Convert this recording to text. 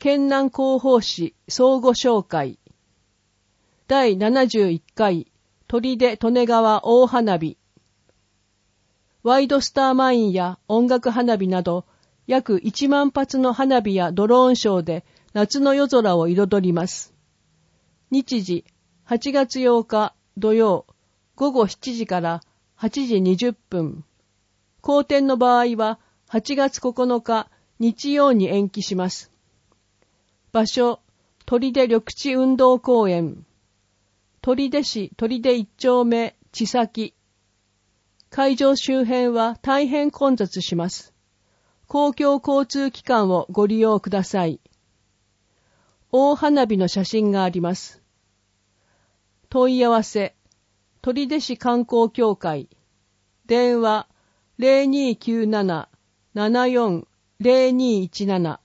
県南広報誌相互紹介。第71回砦利根川大花火。ワイドスターマインや音楽花火など約1万発の花火やドローンショーで夏の夜空を彩ります。日時8月8日土曜午後7時から8時20分。後天の場合は8月9日日曜に延期します。場所、砦緑地運動公園。取手市取手1丁目地先。会場周辺は大変混雑します。公共交通機関をご利用ください。大花火の写真があります。問い合わせ、取手市観光協会。電話 0297-740217